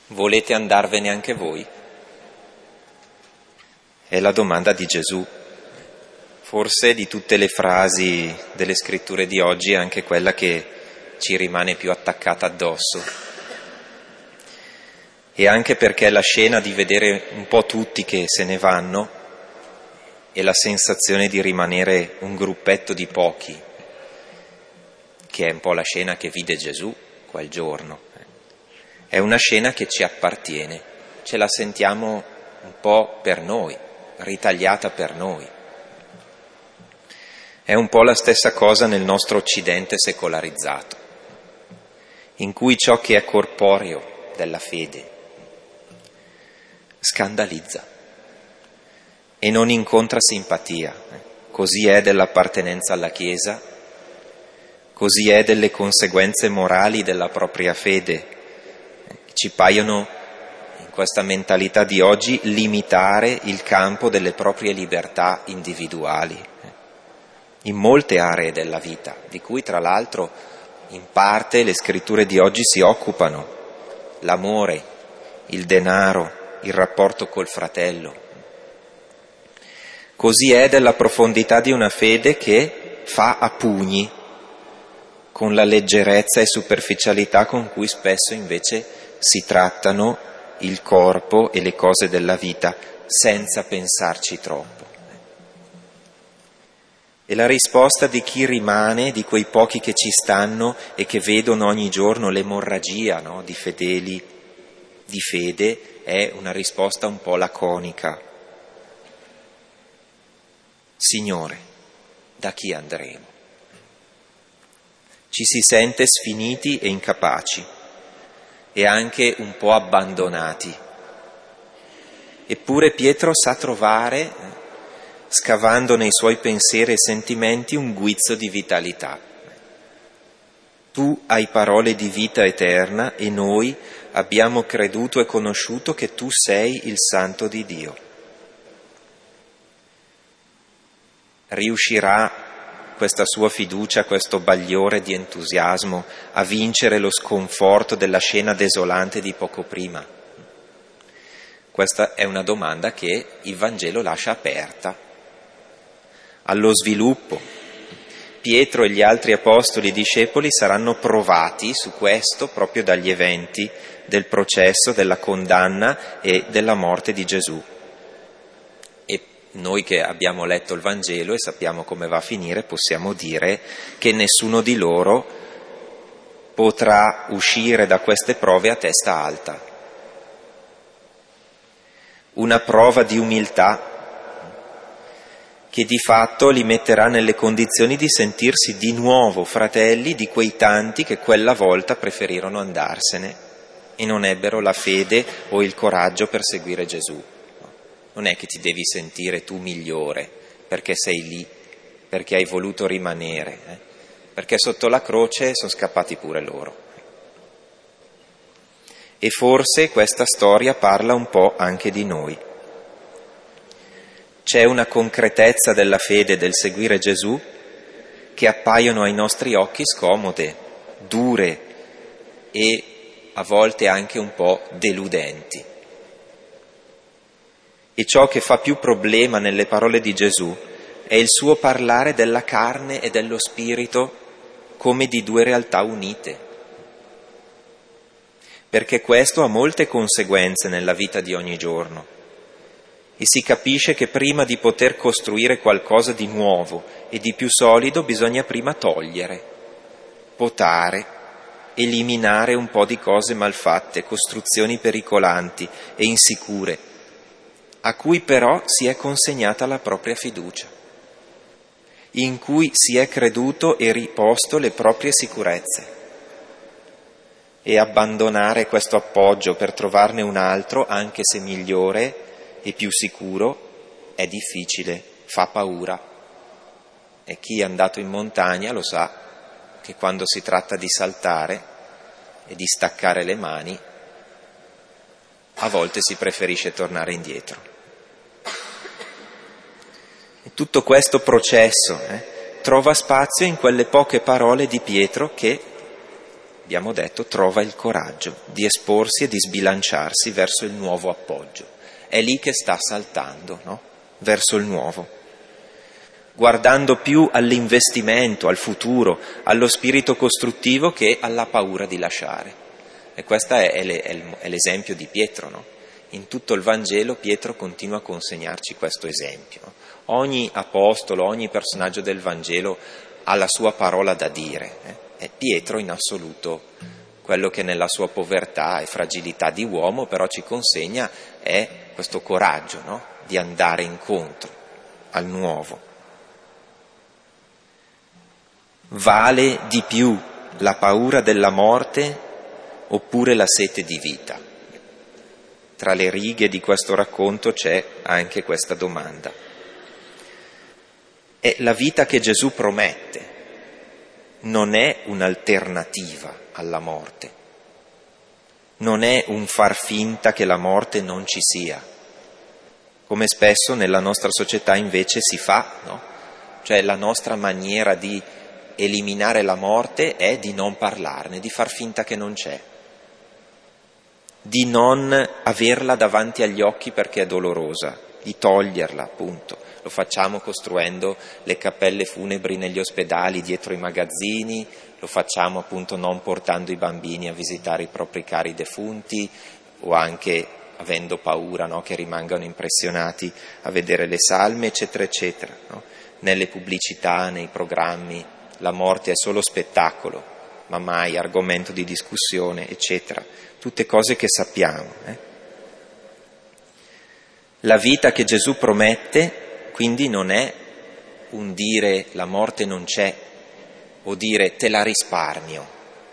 Volete andarvene anche voi? È la domanda di Gesù. Forse di tutte le frasi delle scritture di oggi è anche quella che ci rimane più attaccata addosso. E anche perché la scena di vedere un po' tutti che se ne vanno e la sensazione di rimanere un gruppetto di pochi, che è un po' la scena che vide Gesù quel giorno, è una scena che ci appartiene, ce la sentiamo un po' per noi, ritagliata per noi. È un po' la stessa cosa nel nostro Occidente secolarizzato, in cui ciò che è corporeo della fede scandalizza e non incontra simpatia. Così è dell'appartenenza alla Chiesa, così è delle conseguenze morali della propria fede. Ci paiono, in questa mentalità di oggi, limitare il campo delle proprie libertà individuali in molte aree della vita, di cui tra l'altro in parte le scritture di oggi si occupano: l'amore, il denaro, il rapporto col fratello. Così è della profondità di una fede che fa a pugni con la leggerezza e superficialità con cui spesso invece si trattano il corpo e le cose della vita, senza pensarci troppo. E la risposta di chi rimane, di quei pochi che ci stanno e che vedono ogni giorno l'emorragia, no, di fedeli di fede, è una risposta un po' laconica. Signore, da chi andremo? Ci si sente sfiniti e incapaci e anche un po' abbandonati. Eppure Pietro sa trovare, scavando nei suoi pensieri e sentimenti, un guizzo di vitalità. Tu hai parole di vita eterna e noi abbiamo creduto e conosciuto che tu sei il Santo di Dio. Riuscirà questa sua fiducia, questo bagliore di entusiasmo, a vincere lo sconforto della scena desolante di poco prima? Questa è una domanda che il Vangelo lascia aperta allo sviluppo. Pietro e gli altri apostoli discepoli saranno provati su questo proprio dagli eventi del processo, della condanna e della morte di Gesù. E noi che abbiamo letto il Vangelo e sappiamo come va a finire, possiamo dire che nessuno di loro potrà uscire da queste prove a testa alta. Una prova di umiltà che di fatto li metterà nelle condizioni di sentirsi di nuovo fratelli di quei tanti che quella volta preferirono andarsene e non ebbero la fede o il coraggio per seguire Gesù. Non è che ti devi sentire tu migliore perché sei lì, perché hai voluto rimanere, perché sotto la croce sono scappati pure loro. E forse questa storia parla un po' anche di noi. C'è una concretezza della fede, del seguire Gesù, che appaiono ai nostri occhi scomode, dure e a volte anche un po' deludenti. E ciò che fa più problema nelle parole di Gesù è il suo parlare della carne e dello spirito come di due realtà unite. Perché questo ha molte conseguenze nella vita di ogni giorno. E si capisce che prima di poter costruire qualcosa di nuovo e di più solido bisogna prima togliere, potare, eliminare un po' di cose malfatte, costruzioni pericolanti e insicure, a cui però si è consegnata la propria fiducia, in cui si è creduto e riposto le proprie sicurezze. E abbandonare questo appoggio per trovarne un altro, anche se migliore e più sicuro, è difficile, fa paura. E chi è andato in montagna lo sa che quando si tratta di saltare e di staccare le mani, a volte si preferisce tornare indietro. E tutto questo processo trova spazio in quelle poche parole di Pietro che abbiamo detto, trova il coraggio di esporsi e di sbilanciarsi verso il nuovo appoggio. È lì che sta saltando, no? Verso il nuovo, guardando più all'investimento, al futuro, allo spirito costruttivo che alla paura di lasciare. E questo è l'esempio di Pietro, no? In tutto il Vangelo Pietro continua a consegnarci questo esempio. Ogni apostolo, ogni personaggio del Vangelo ha la sua parola da dire. E Pietro in assoluto, quello che nella sua povertà e fragilità di uomo però ci consegna è questo coraggio, no? Di andare incontro al nuovo. Vale di più la paura della morte oppure la sete di vita? Tra le righe di questo racconto c'è anche questa domanda. E la vita che Gesù promette non è un'alternativa alla morte, non è un far finta che la morte non ci sia, come spesso nella nostra società invece si fa, no? Cioè la nostra maniera di eliminare la morte è di non parlarne, di far finta che non c'è, di non averla davanti agli occhi perché è dolorosa, di toglierla, appunto. Lo facciamo costruendo le cappelle funebri negli ospedali, dietro i magazzini, lo facciamo appunto non portando i bambini a visitare i propri cari defunti o anche avendo paura, no, che rimangano impressionati a vedere le salme, eccetera, eccetera, no? Nelle pubblicità, nei programmi, la morte è solo spettacolo, ma mai argomento di discussione, eccetera. Tutte cose che sappiamo. La vita che Gesù promette, quindi, non è un dire la morte non c'è o dire te la risparmio.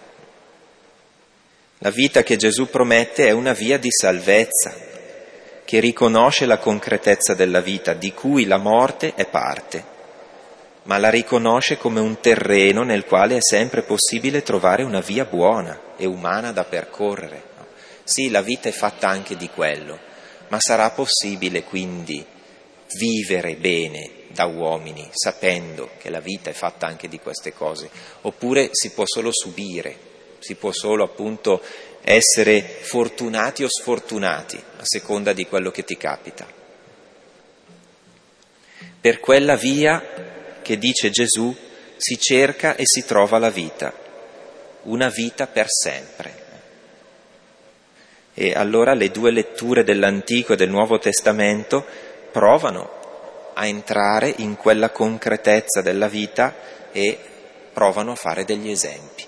La vita che Gesù promette è una via di salvezza che riconosce la concretezza della vita, di cui la morte è parte, ma la riconosce come un terreno nel quale è sempre possibile trovare una via buona e umana da percorrere. Sì, la vita è fatta anche di quello, ma sarà possibile quindi vivere bene da uomini, sapendo che la vita è fatta anche di queste cose, oppure si può solo subire, si può solo appunto essere fortunati o sfortunati, a seconda di quello che ti capita. Per quella via che dice Gesù si cerca e si trova la vita, una vita per sempre. E allora le due letture dell'Antico e del Nuovo Testamento provano a entrare in quella concretezza della vita e provano a fare degli esempi.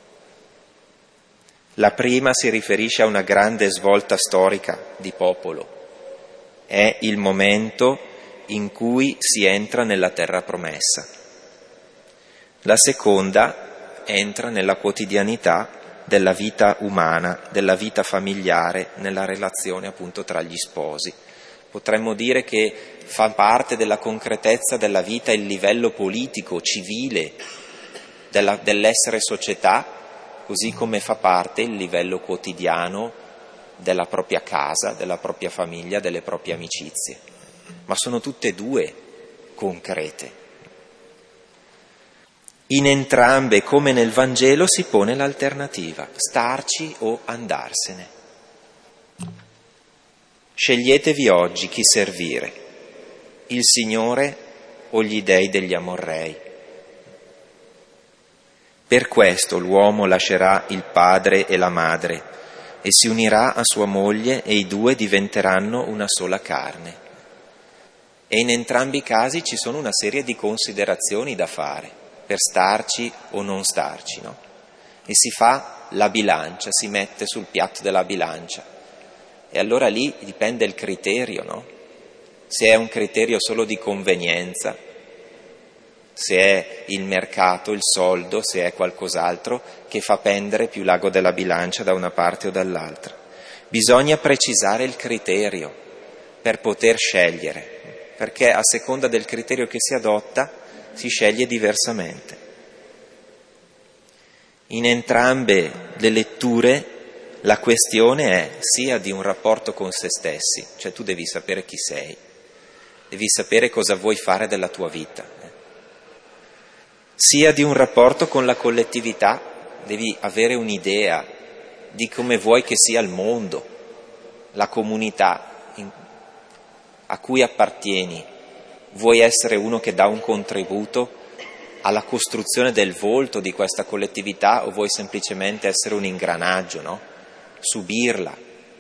La prima si riferisce a una grande svolta storica di popolo. È il momento in cui si entra nella terra promessa. La seconda entra nella quotidianità della vita umana, della vita familiare, nella relazione appunto tra gli sposi. Potremmo dire che fa parte della concretezza della vita il livello politico, civile, dell'essere società, così come fa parte il livello quotidiano della propria casa, della propria famiglia, delle proprie amicizie. Ma sono tutte e due concrete. In entrambe, come nel Vangelo, si pone l'alternativa, starci o andarsene. Sceglietevi oggi chi servire, il Signore o gli dei degli Amorrei. Per questo l'uomo lascerà il padre e la madre e si unirà a sua moglie e i due diventeranno una sola carne. E in entrambi i casi ci sono una serie di considerazioni da fare per starci o non starci, no? E si fa la bilancia, si mette sul piatto della bilancia. E allora lì dipende il criterio, no? Se è un criterio solo di convenienza, se è il mercato, il soldo, se è qualcos'altro che fa pendere più l'ago della bilancia da una parte o dall'altra. Bisogna precisare il criterio per poter scegliere, perché a seconda del criterio che si adotta si sceglie diversamente. In entrambe le letture la questione è sia di un rapporto con se stessi, cioè tu devi sapere chi sei, devi sapere cosa vuoi fare della tua vita, sia di un rapporto con la collettività, devi avere un'idea di come vuoi che sia il mondo, la comunità a cui appartieni. Vuoi essere uno che dà un contributo alla costruzione del volto di questa collettività o vuoi semplicemente essere un ingranaggio, no? Subirla.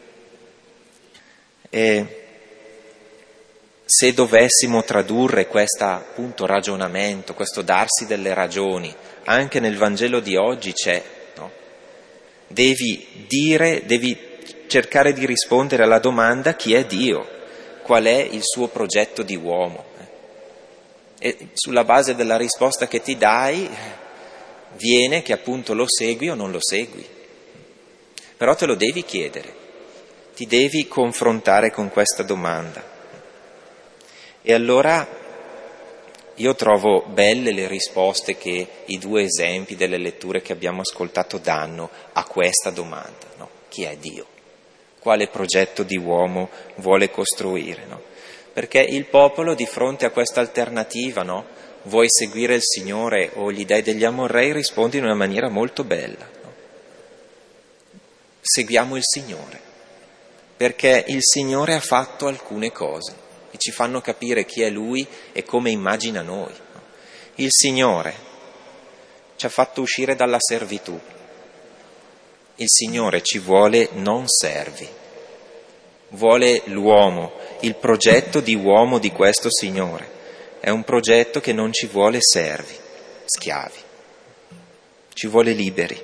E se dovessimo tradurre questo appunto ragionamento, questo darsi delle ragioni, anche nel Vangelo di oggi c'è, no? Devi cercare di rispondere alla domanda: chi è Dio? Qual è il suo progetto di uomo? E sulla base della risposta che ti dai viene che appunto lo segui o non lo segui. Però te lo devi chiedere, ti devi confrontare con questa domanda. E allora io trovo belle le risposte che i due esempi delle letture che abbiamo ascoltato danno a questa domanda, no? Chi è Dio? Quale progetto di uomo vuole costruire, no? Perché il popolo di fronte a questa alternativa, no? Vuoi seguire il Signore o gli dei degli Amorrei, risponde in una maniera molto bella, no? Seguiamo il Signore, perché il Signore ha fatto alcune cose e ci fanno capire chi è Lui e come immagina noi, no? Il Signore ci ha fatto uscire dalla servitù. Il Signore ci vuole non servi, vuole l'uomo, il progetto di uomo di questo Signore. È un progetto che non ci vuole servi, schiavi, ci vuole liberi.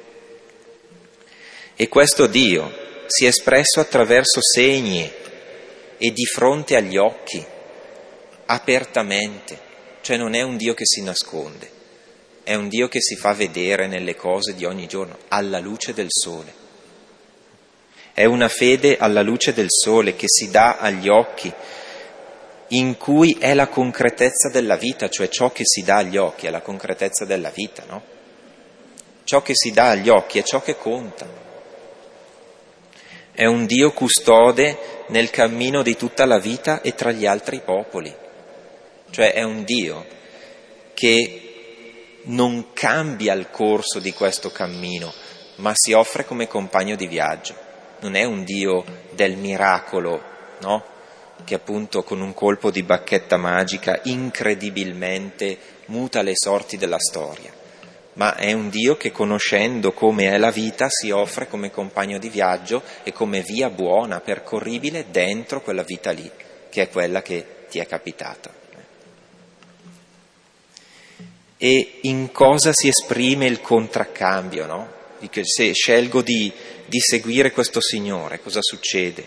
E questo Dio si è espresso attraverso segni e di fronte agli occhi, apertamente, cioè non è un Dio che si nasconde. È un Dio che si fa vedere nelle cose di ogni giorno, alla luce del sole. È una fede alla luce del sole che si dà agli occhi, in cui è la concretezza della vita, cioè ciò che si dà agli occhi è la concretezza della vita, no? Ciò che si dà agli occhi è ciò che conta. È un Dio custode nel cammino di tutta la vita e tra gli altri popoli. Cioè è un Dio che non cambia il corso di questo cammino, ma si offre come compagno di viaggio. Non è un Dio del miracolo, no? Che appunto con un colpo di bacchetta magica incredibilmente muta le sorti della storia, ma è un Dio che, conoscendo come è la vita, si offre come compagno di viaggio e come via buona, percorribile dentro quella vita lì, che è quella che ti è capitata. E in cosa si esprime il contraccambio, no? Se scelgo di seguire questo Signore, cosa succede?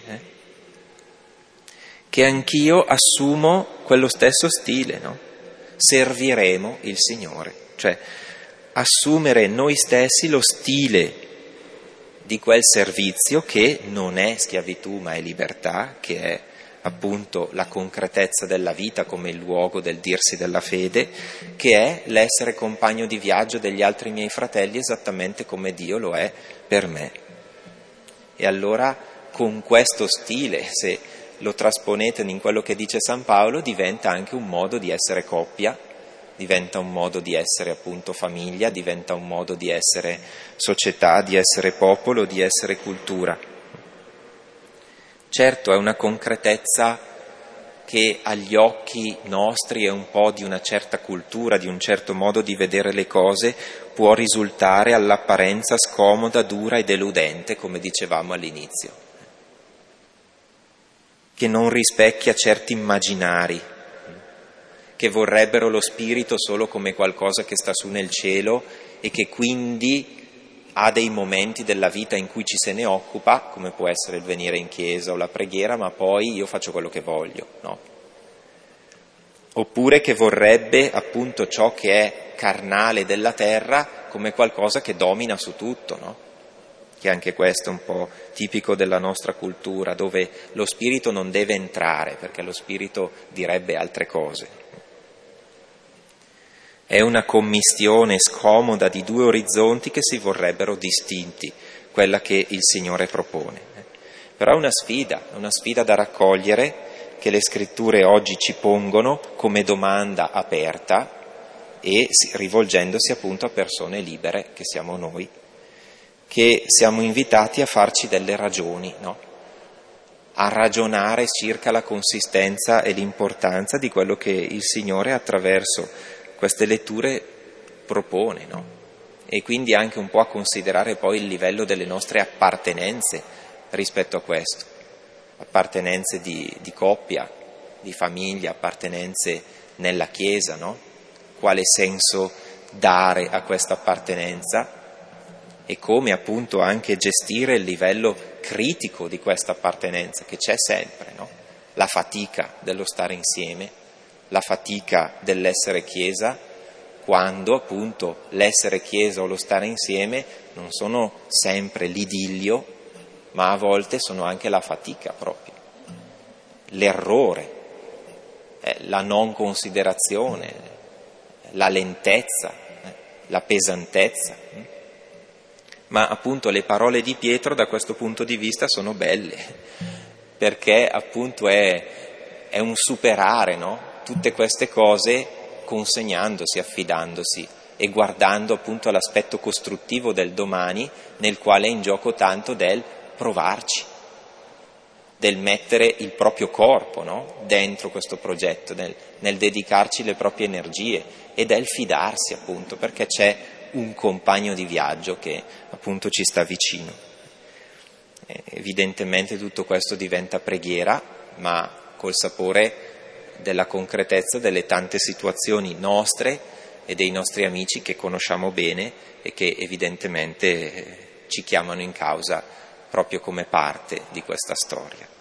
Che anch'io assumo quello stesso stile, no? Serviremo il Signore, cioè assumere noi stessi lo stile di quel servizio che non è schiavitù ma è libertà, che è appunto la concretezza della vita come il luogo del dirsi della fede, che è l'essere compagno di viaggio degli altri miei fratelli esattamente come Dio lo è per me. E allora con questo stile, se lo trasponete in quello che dice San Paolo, diventa anche un modo di essere coppia, diventa un modo di essere appunto famiglia, diventa un modo di essere società, di essere popolo, di essere cultura. Certo, è una concretezza che agli occhi nostri è un po' di una certa cultura, di un certo modo di vedere le cose, può risultare all'apparenza scomoda, dura e deludente, come dicevamo all'inizio, che non rispecchia certi immaginari, che vorrebbero lo spirito solo come qualcosa che sta su nel cielo e che quindi ha dei momenti della vita in cui ci se ne occupa, come può essere il venire in chiesa o la preghiera, ma poi io faccio quello che voglio, no? Oppure che vorrebbe appunto ciò che è carnale della terra come qualcosa che domina su tutto, no? Che anche questo è un po' tipico della nostra cultura, dove lo spirito non deve entrare, perché lo spirito direbbe altre cose. È una commistione scomoda di due orizzonti che si vorrebbero distinti, quella che il Signore propone. Però è una sfida da raccogliere, che le scritture oggi ci pongono come domanda aperta e rivolgendosi appunto a persone libere, che siamo noi, che siamo invitati a farci delle ragioni, no? A ragionare circa la consistenza e l'importanza di quello che il Signore attraverso queste letture propone, no? E quindi anche un po' a considerare poi il livello delle nostre appartenenze rispetto a questo, appartenenze di coppia, di famiglia, appartenenze nella Chiesa, no? Quale senso dare a questa appartenenza e come appunto anche gestire il livello critico di questa appartenenza, che c'è sempre, no? La fatica dello stare insieme, la fatica dell'essere Chiesa, quando appunto l'essere Chiesa o lo stare insieme non sono sempre l'idillio, ma a volte sono anche la fatica proprio, l'errore, la non considerazione, la lentezza, la pesantezza. Ma appunto le parole di Pietro da questo punto di vista sono belle, perché appunto è un superare, no? Tutte queste cose consegnandosi, affidandosi e guardando appunto all'aspetto costruttivo del domani, nel quale è in gioco tanto del provarci, del mettere il proprio corpo, no? Dentro questo progetto, nel dedicarci le proprie energie e del fidarsi appunto, perché c'è un compagno di viaggio che appunto ci sta vicino. Evidentemente tutto questo diventa preghiera, ma col sapore della concretezza delle tante situazioni nostre e dei nostri amici che conosciamo bene e che evidentemente ci chiamano in causa proprio come parte di questa storia.